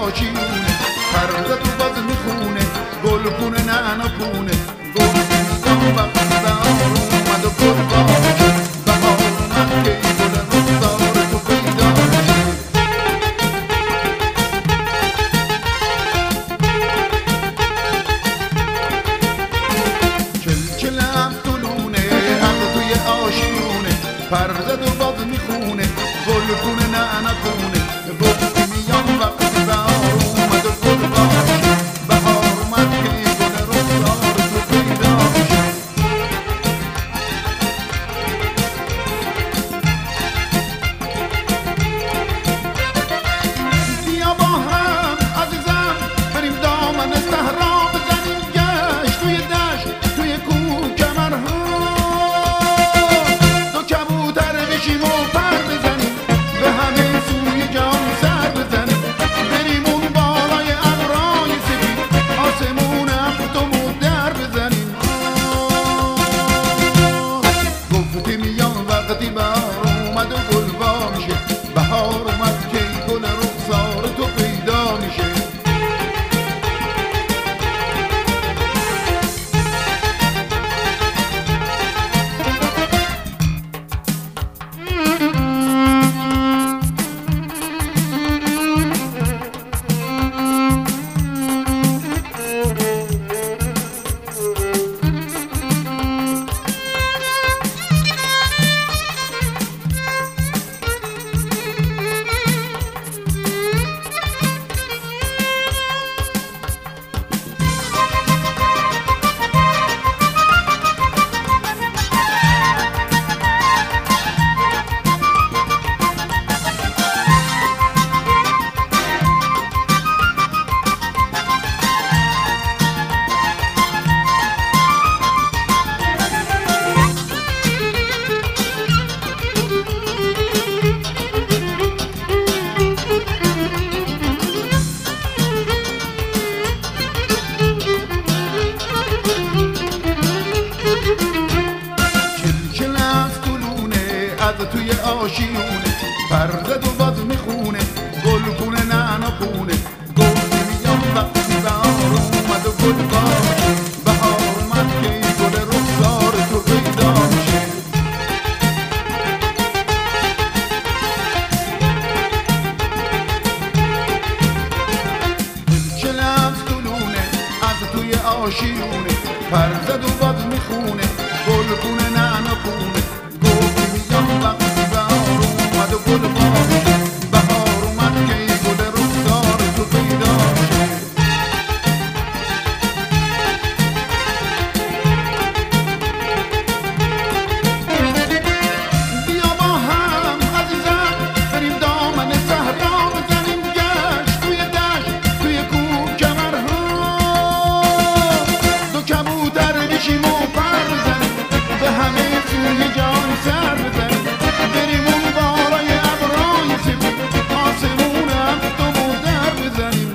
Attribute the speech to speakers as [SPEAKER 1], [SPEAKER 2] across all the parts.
[SPEAKER 1] آشیونه، پرده تو باز میخونه، گل پونه نعنا پونه. گفتی میگم وقتی بهار اومد و گل باشه، بهار اومد که گل رخسار تو پیدا شه. چلچلم طلونه حق توی آشیونه، پرده تو باز میخونه، گل پونه نعنا پونه. گفتی میام وقتی بهار اومد و گل باشه، بهار اومد که گل رخسار تو پیدا شه. بیا با هم عزیزم بریم دامن صحرا بزنیم گشت، توی دشت توی کوه کمرها دو کبوتر بشیم و پر بزنیم، به همه سوی جان سر بزنیم. بریم اون بالای ابرای سفید، آسمون هفتمو در بزنیم. گفتی میام وقتی بهار اومد و گل وا میشه، بهار اومد که گل رخسار تو پیدا میشه. توی آشیونه، پرده دو باز میخونه، گل پونه نعنا پونه. گفتی میام وقتی بهار اومد و گل باشه، بهار اومد که گل رخسار تو پیدا شه. چلچلم طلونه از توی آشیونه، پرده دو باز میخونه، گل پونه نعنا پونه. وقتی بهار اومد و گل باشه، بهار اومد که گل رخسار تو پیدا شه. بیا با هم عزیزم بریم دامن صحرا بزنیم گشت، توی دشت توی کوه کمرها دو کبوتر بشیم و پر بزنیم، به همه سوی جان سر بزنیم. بریم اون بالای ابرای سفید، آسمون هفتمو در بزنیم.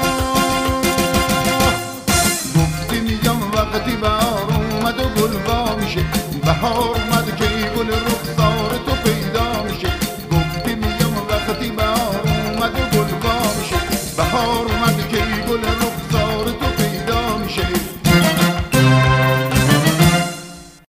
[SPEAKER 1] گفتی میگم وقتی بهار اومد و گل وا میشه، بهار اومد که گل رخسار تو پیدا میشه. گفتی میگم وقتی بهار اومد و گل وا میشه، بهار اومد